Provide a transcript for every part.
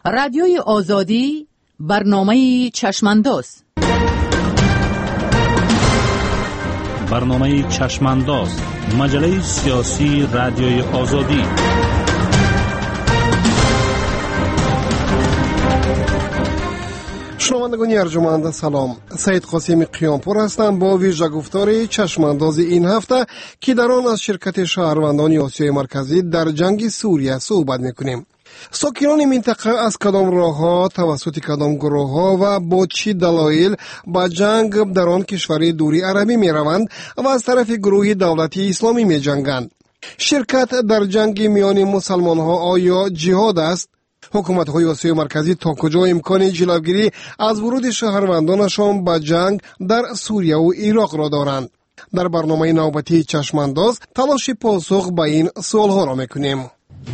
رادیوی آزادی برنامه چشمانداز. برنامه چشمانداز، مجله سیاسی رادیوی آزادی. شنوندگان ارجمند سلام، سید قاسم قیامپور هستم با ویژه گفتار چشمانداز این هفته که در آن از شرکت شهروندان آسیای مرکزی در جنگ سوریه صحبت میکنیم. ساکنان منطقه از کدام راه‌ها، توسط کدام گروه‌ها و با چه دلایل به جنگ در آن کشور دوری عربی می‌روند و از طرف گروه دولتی اسلامی می‌جنگند؟ شرکت در جنگ میان مسلمان‌ها آیا جهاد است؟ حکومت‌های آسیای مرکزی تا کجا امکان جلوگیری از ورود شهروندانشان به جنگ در سوریه و عراق را دارند؟ در برنامه نوبتی چشمانداز تلاش پاسخ به این سوال‌ها را می‌کنیم.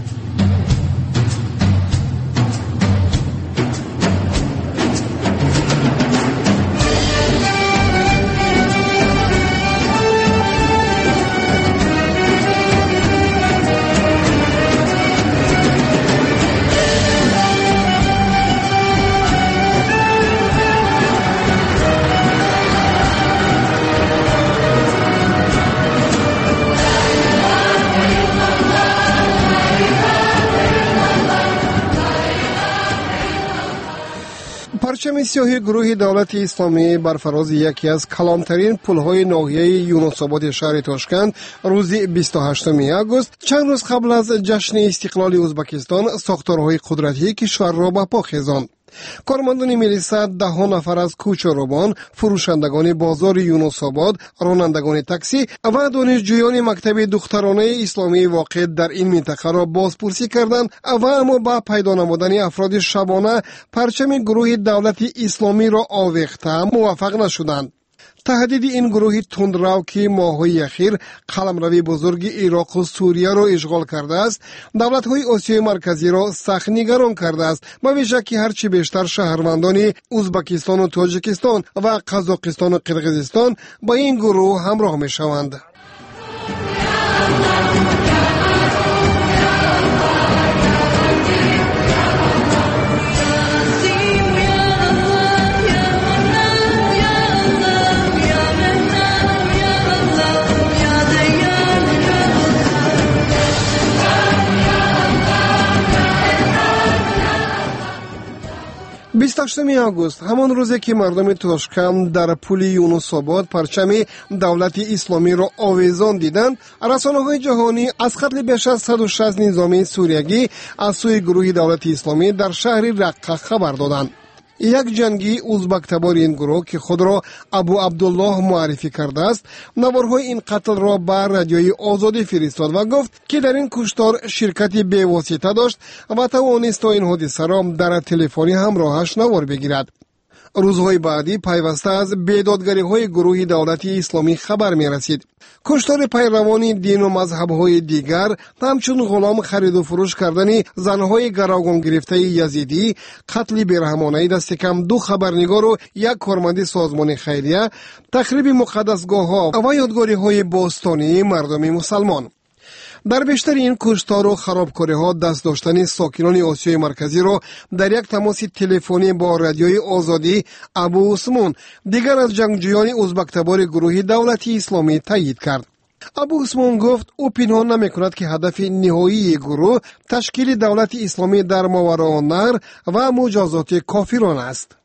پرچم سیاهی گروه دولت اسلامی بر فراز یکی از کلانترین پل‌های ناحیه یونس‌آباد شهر تاشکند روز 28 آگوست چند روز قبل از جشن استقلال ازبکستان ساختارهای قدرتی کشور را به پا خیزاند. کارمندان میرسد ده نفر از کوچه‌روبان، فروشندگان بازار یونس‌آباد، رانندگان تاکسی و دانشجویان مکتب دخترانه اسلامی واقع در این منطقه را بازپرسی کردند و اما با پیدا نمودن افراد شبانه پرچم گروه دولت اسلامی را آویخته موفق نشدند. تهدید این گروه تندرو که ماه‌های اخیر قلمرو بزرگ عراق و سوریه را اشغال کرده است، دولت‌های آسیای مرکزی را سخت نگران کرده است و ویژه که هرچی بیشتر شهروندان ازبکستان و تاجیکستان و قزاقستان و قرقیزستان با این گروه همراه می‌شوند. آگوست همان روزی که مردم تاشکند در پل یونس‌آباد پرچم دولت اسلامی را آویزان دیدند، رسانه‌های جهانی از قتل بیش از 160 نظامی سوریگی از سوی گروه دولت اسلامی در شهر رقه خبر دادند. یک جنگی ازبک تبار این گروه که خود را ابو عبدالله معرفی کرده است، نوارهای این قتل را بر رادیوی آزادی فرستاد و گفت که در این کشتار شرکتی بی‌واسطه داشت و توانست تا این حادثه را در تلفنی همراهش نوار بگیرد. روزهای بعدی پیوسته از بیدادگری‌های گروه دولت اسلامی خبر می‌رسید. کشتار پیروان دین و مذهب‌های دیگر، همچون غلام خرید و فروش کردن زن‌های گروگان گرفته یزیدی، قتل بیرحمانه دست کم 2 خبرنگار و 1 کارمند سازمان خیریه، تخریب مقدسگاه‌ها و یادگاری‌های باستانی مردم مسلمان. در بیشتر این کشتار و خرابکاری‌ها دست داشتن ساکنان آسیای مرکزی را در یک تماس تلفنی با رادیوی آزادی ابو عثمان، دیگر از جنگجویان ازبک تبار گروه دولتی اسلامی تایید کرد. ابو عثمان گفت او پنهان نمی‌کند که هدف نهایی گروه تشکیل دولت اسلامی در ماوراء النهر و مجازات کافران است.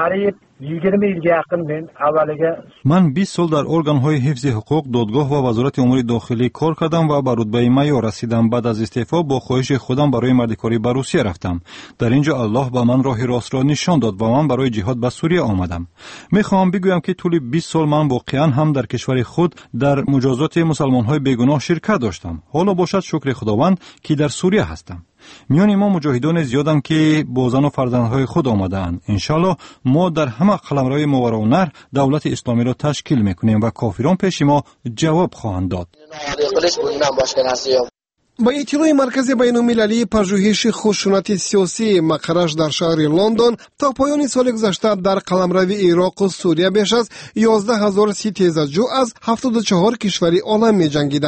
من 20 سال در ارگان‌های حفظ حقوق، دادگاه و وزارت امور داخلی کار کردم و به رتبه میار رسیدم. بعد از استعفا با خواهش خودم برای مردکاری به روسیه رفتم. در اینجا الله به من راه راست را نشان داد و من برای جهاد به سوریه آمدم. می‌خواهم بگویم که طول 20 سال من واقعاً هم در کشور خود در مجازات مسلمان‌های بیگناه شرکت داشتم. حالا باشد شکر خداوند که در سوریه هستم. میان ما مجاهدان زیادند که با زن و فرزندهای خود آمدند. انشالله ما در همه قلمروی ماوراء النهر دولت اسلامی را تشکیل میکنیم و کافران پیش ما جواب خواهند داد. با اطلاع مرکز بین‌المللی پژوهش خشونت سیاسی مقرش در شهر لندن، تا پایان سال گذشته در قلمرو عراق و سوریه بیش از 11000 تیزجو از 74 کشور عالم می جنگیدند.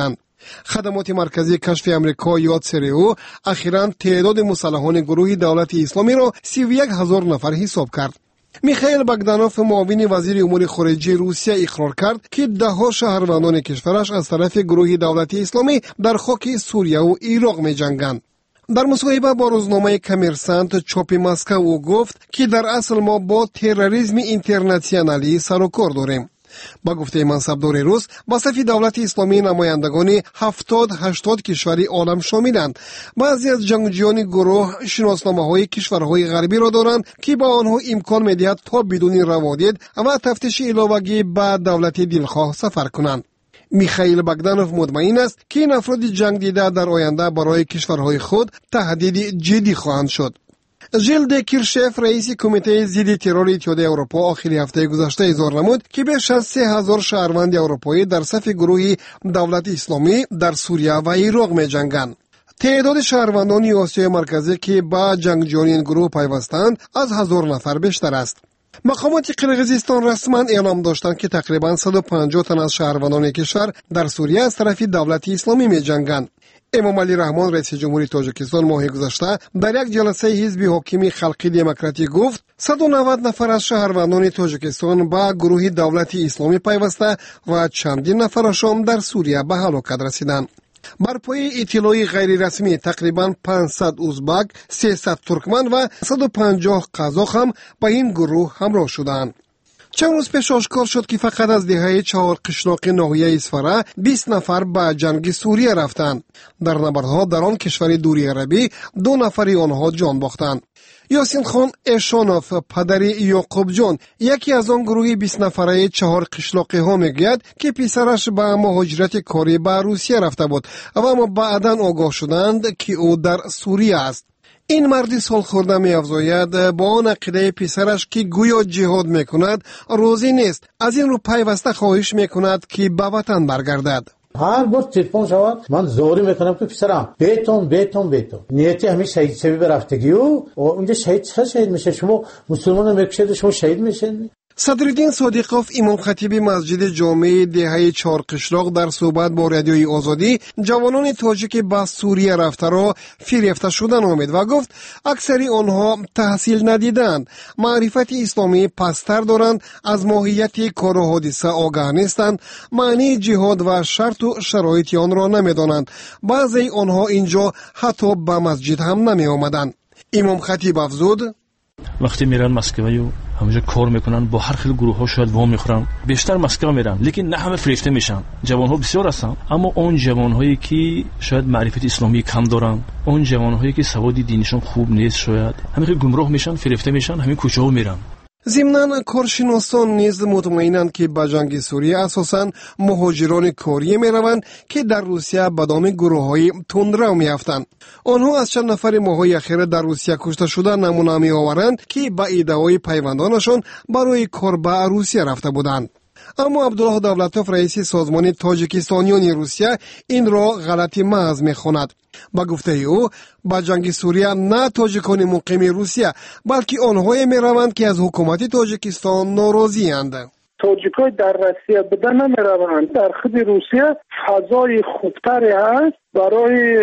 خدمات مرکزی کشف امریکا یا ЦРУ اخیراً تعداد مسلحان گروه دولت اسلامی را 31,000 نفر حساب کرد. میخائیل بگدانوف معاون وزیر امور خارجه روسیه اقرار کرد که ده‌ها شهروندان کشورش از طرف گروه دولت اسلامی در خاک سوریه و عراق می‌جنگند. در مصاحبه با روزنامه کامرسانت چاپ مسکو او گفت که در اصل ما با تروریسم اینترنشنالی سر و کار داریم. با گفته منصبدار روس با صف دولت اسلامی نمایندگان 70-80 کشوری عالم شاملند. بعضی از جنگجویان گروه شناسنامه‌های کشورهای غربی را دارند که با آنها امکان می‌دهد تا بدون روادید و تفتیش علاوگی به دولت دلخواه سفر کنند. میخائیل بگدانوف مطمئن است که این افراد جنگ دیده در آینده برای کشورهای خود تهدید جدی خواهند شد. ژیل کیرشف رئیس کمیته ضد ترور اتحادیه اروپا آخر هفته گذشته اظهار نمود که بیش از 3,000 شهروند اروپایی در صف گروه دولت اسلامی در سوریه و عراق می‌جنگند. تعداد شهروندان آسیای مرکزی که با جنگجویان این گروه پیوستند از 1,000 نفر بیشتر است. مقامات قرقیزستان رسما اعلام داشتند که تقریبا 150 تن از شهروندان کشور در سوریه از طرف دولت اسلامی می‌جنگند. امام علی رحمان رئیس جمهوری تاجیکستان ماه گذشته در یک جلسه حزب حاکم خلقی دموکراتیک گفت 190 نفر از شهروندان تاجیکستان با گروه دولت اسلامی پیوسته و چندین نفرشان در سوریه به هلاکت رسیدند. بر پای اطلاع غیر رسمی تقریبا 500 ازبک، 300 ترکمن و 150 قزاق هم با این گروه همراه شدند. چند روز پیش آشکار شد که فقط از دهه 4 قشلاق ناحیه اصفهان 20 نفر به جنگ سوریه رفتند. در نبردها در آن کشور دوری عربی 2 نفر آنها جان باختند. یاسین خان اشانوف پدر یعقوب جان یکی از آن گروه 20 نفره 4 قشلاقی ها میگوید که پسرش به مهاجرت کاری به روسیه رفته بود و اما بعداً آگاه شدند که او در سوریه است. این مردی سال خورده می افزاید با آن عقیده پسرش که گویا جهاد می کند روزی نیست. از این رو پیوسته خواهش می کند که به وطن برگردد. هر بار تلفن شود من زوری میکنم که پسرم بیتون نیتی همین شهید شوی برفتگی و اونجا شهید میشه. شما مسلمان میکشید شما شهید میشین. صدرالدین صادقوف امام خطیب مسجد جامع دهه 4 قشلاق در صحبت با رادیوی آزادی جوانان تاجیک به سوریه رفته را فریفته شدن آمد و گفت اکثری آنها تحصیل ندیدند، معرفت اسلامی پستر دارند، از ماهیت کار و حادثه آگاه نیستند، معنی جهاد و شرط و شرایط آن را نمیدانند. بعضی آنها اینجا حتی به مسجد هم نمی آمدند. امام خطیب افزود وقتی میرن مسکو و همونجا کار میکنن با هر خیلی گروه ها شاید وام میخورن بیشتر مسکو میرن لیکن نه همه فریفته میشن. جوان ها بسیار هستن اما اون جوان هایی که شاید معرفت اسلامی کم دارن، اون جوان هایی که سواد دینشون خوب نیست شاید همین گمراه میشن، فریفته میشن، همین کوچه ها میرن. ضمناً کارشناسان نیز مطمئنند که به جنگ سوریه اساساً مهاجران کاری میروند که در روسیه به دام گروه‌های تندرو میافتند. آنها از چند نفر ماه‌های اخیر در روسیه کشته شده نمونه میآورند که به ادعای پیوندانشان برای کار به روسیه رفته بودند. اما عبدالله دولتوف رئیس سازمان تاجیکستانیان روسیه این را غلطی محض می‌خواند. با گفته او با جنگ سوریه نه تاجیکان مقیم روسیه بلکه آنهایی می‌روند که از حکومت تاجیکستان ناراضی اند. تاجیکای در روسیه بودن نمی‌روند. در خود روسیه فضای خوبتری هست برای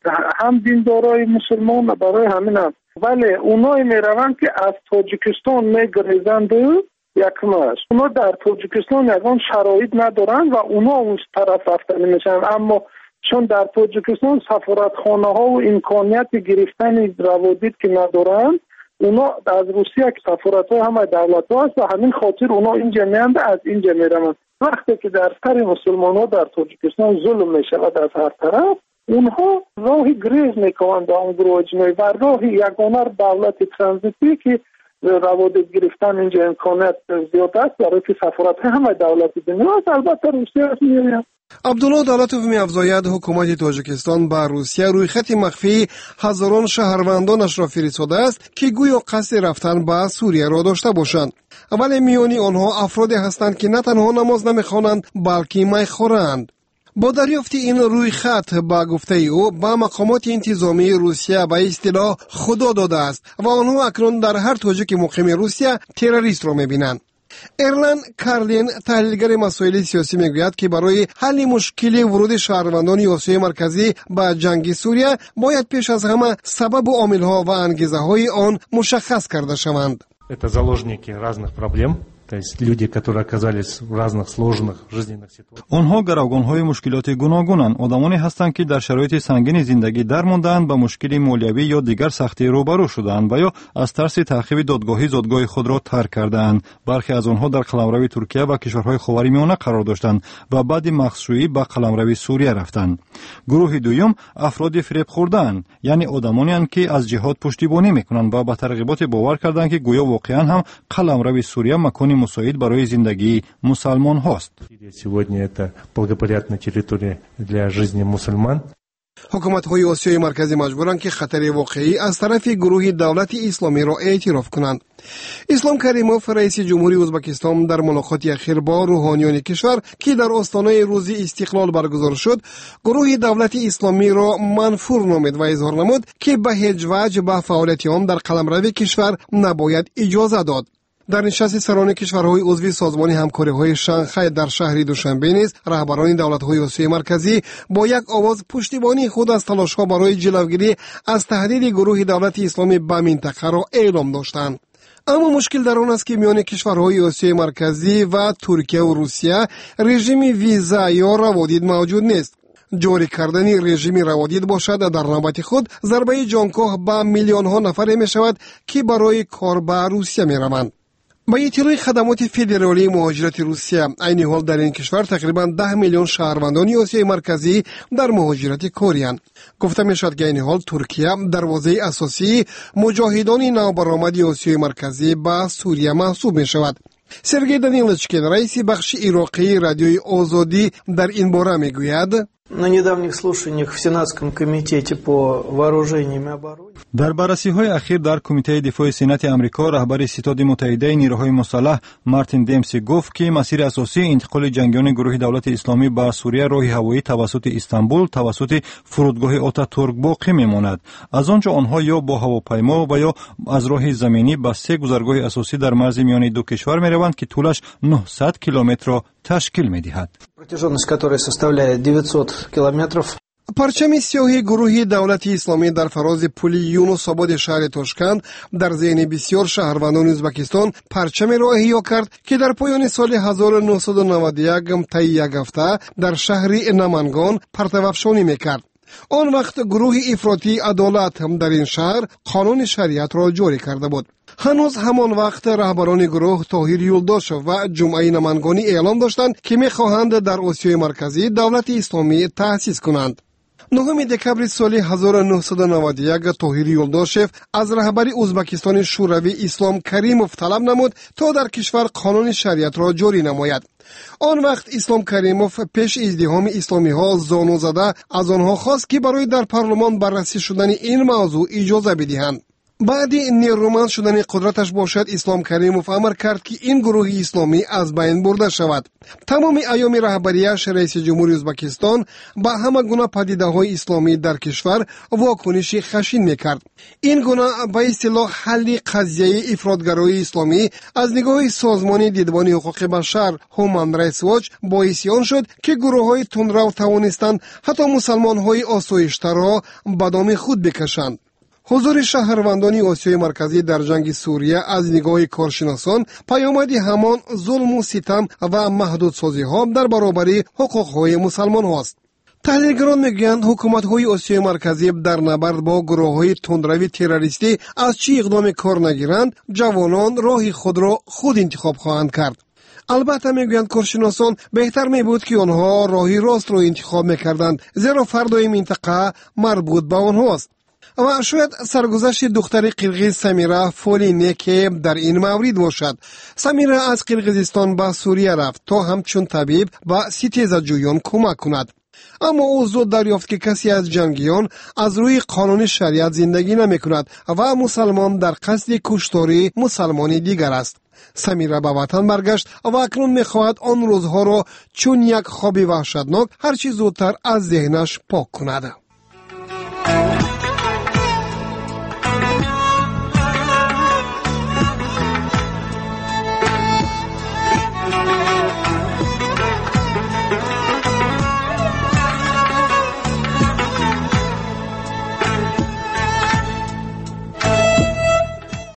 هم دیندارای مسلمان و برای همین هم. ولی اونایی می‌روند که از تاجیکستان می‌گریزند. یکم است. اونا در تاجیکستان یکان شرایط ندارن و اونا اون طرف رفتن میشن، اما چون در تاجیکستان سفارتخانه ها و امکانیت گرفتن روابط که ندارن، اونا از روسیه که سفارت ها همه دولت ها هست و همین خاطر اونا اینجا میاند از اینجا میرن. وقتی که در سر مسلمان ها در تاجیکستان ظلم میشود از هر طرف، اونها راهی گریز میکنند به اون گروه اجنبی و راهی یگانه دولت ترانزیتی که روابط گرفتن اینجا امکانات زیاد است برای که سفارت همه دولتی دنیا است. البته روسیه است میاد. عبدالله دولتوف می‌افزاید حکومت تاجیکستان با روسیه روی خط مخفی هزاران شهروندانش را فرستاده است که گویا قصد رفتن به سوریه را داشته باشند، ولی میانی آنها افرادی هستند که نه تنها نماز نمی‌خوانند بلکه می‌خورند. با دریافت این روی خط با گفته او با مقامات انتظامی روسیه به اصطلاح خدا داده است و آنها اکنون در هر تاجیک مقیم روسیه تروریست را می‌بینند. ارلن کارلین تحلیلگر مسائل سیاسی میگوید که برای حل مشکل ورود شهروندان آسیای مرکزی به جنگ سوریه باید پیش از همه سبب و عامل‌ها و انگیزه‌های آن مشخص کرده شوند. Это заложники разных проблем. То есть люди, которые оказались в разных сложных жизненных ситуациях. آنها گروگان‌های مشکلات گوناگونند. آدمانی هستند که در شرایط سنگین زندگی درمانده‌اند، با مشکل مالیوی یا دیگر سختی روبرو شده‌اند و یا از ترس تعقیب دادگاهی زادگاه خود را ترک کرده‌اند. برخی از آنها در قلمرو ترکیه و کشورهای خاورمیانه قرار داشتند و بعد مخصوصی به قلمرو سوریه رفتند. گروه دوم افراد فریب خورده‌اند، یعنی آدمانی که از جهاد پشتیبانی می‌کنند و به ترغیبات باور کردند که گویا واقعاً هم قلمرو سوریه مکان مساعد برای زندگی مسلمان هست. Сегодня это благоприятная территория для жизни мусульман. حکومت‌های آسیای مرکزی مجبورند که خطر واقعی از طرف گروه دولت اسلامی را اعتراف کنند. اسلام کریموف رئیس جمهوری ازبکستان در ملاقاتی اخیر با روحانیان کشور که در آستانه روز استقلال برگزار شد، گروه دولت اسلامی را منفور نامید و اظهار نمود که به هیچ وجه به فعالیت آن در قلمرو کشور نباید اجازه داد. در نشست سران کشورهای عضو سازمان همکاری‌های شانگهای در شهر دوشنبه نیز رهبران دولت‌های آسیای مرکزی با یک آواز پشتیبانی خود از تلاش‌ها برای جلوگیری از تهدید گروه دولت اسلامی به منطقه را اعلام داشتند. اما مشکل در آن است که میان کشورهای آسیای مرکزی و ترکیه و روسیه رژیم ویزا یا روادید موجود نیست. جاری کردن رژیم روادید باشد در نوبت خود ضربه جانکاه به میلیون‌ها نفر می‌شود که برای کار به روسیه می‌روند. با اطلاع خدمات فدرالی مهاجرت روسیه، این حال در این کشور تقریبا 10 میلیون شهروندان آسیای مرکزی در مهاجرت کاری‌اند. گفته می‌شود که این حال ترکیه دروازه اساسی مجاهدان نوبرآمد آسیای مرکزی به سوریه محسوب می‌شود. سرگئی دانیلچکین رئیس بخش عراقی رادیوی آزادی در این باره میگوید: На недавних слушаниях в Сенатском комитете по вооружениям и обороне. در بررسی‌های اخیر در کمیته دفاع سنات آمریکا رهبر ستاد متحده نیروهای مسلح مارتین دمسی گفت که مسیر اساسی انتقال جنگیان گروه دولت اسلامی به سوریه راه هوایی توسط استانبول توسط فرودگاه آتاتورک باقی میماند. از آنجا آنها یا با هواپیما و یا از راه زمینی به سه گذرگاه اساسی در مرز میان دو کشور میروند که طولش 900 کیلومتر را تشکیل می‌دهد. Протяженность которой составляет 900 километров. پرچم سیاه گروه دولت اسلامی در فراز پل یونس آباد شهر تاشکند در ذهن بسیار شهروندان ازبکستان پرچم را احیا کرد که در پایان سال 1991 طی یک هفته در شهر نمنگان پرتوافشانی میکرد. آن وقت گروه افراطی عدالت هم در این شهر قانون شریعت را جاری کرده بود. هنوز همان وقت رهبران گروه طاهر یولداشف و جمعه نمنگانی اعلام داشتند که می‌خواهند در آسیای مرکزی دولت اسلامی تأسیس کنند. 9 دکبر سال 1991 طاهر یولداشف از رهبر ازبکستان شوروی اسلام کریموف طلب نمود تا در کشور قانون شریعت را جاری نماید. آن وقت اسلام کریموف پیش ازدحام اسلامی ها زانو زده از آنها خواست که برای در پارلمان بررسی شدن این موضوع اجازه بدهند. بعد نیرومند شدن قدرتش باشد اسلام کریموف امر کرد که این گروه اسلامی از بین برده شود. تمام ایام رهبریش رئیس جمهوری ازبکستان با همه گونه پدیده‌های اسلامی در کشور واکنشی خشن میکرد. این گونه به اصطلاح حل قضیه افراطگرایی اسلامی از نگاه سازمان دیدبان حقوق بشر هومن رایتس واچ باعث آن شد که گروه‌های تندرو توانستند حتی مسلمان‌های آسایش‌تر را به دام خود بکشند. حضور شهروندان آسیای مرکزی در جنگ سوریه از نگاه کارشناسان پیامدی همان ظلم و ستم و محدودسازی ها در برابر حقوق های مسلمان هاست. تحلیلگران میگویند حکومت‌های آسیای مرکزی در نبرد با گروه‌های تندروی تروریستی از چی اقدام کار نگیرند، جوانان راه خود را خود انتخاب خواهند کرد. البته میگویند کارشناسان بهتر میبود که آنها راهی راست را انتخاب میکردند، زیرا فردای منطقه مربوط به آنهاست. و شاید سرگذشت دختر قرقیز سمیره فولینه که در این مورد باشد. سمیره از قرقیزستان به سوریه رفت تا همچون طبیب به ستیزجویان کمک کند. اما او زود دریافت که کسی از جنگیان از روی قانون شریعت زندگی نمی کند و مسلمان در قصد کشتاری مسلمانی دیگر است. سمیره به وطن برگشت و اکنون میخواهد آن روزها را چون یک خواب وحشتناک هرچی زودتر از ذهنش پاک کند.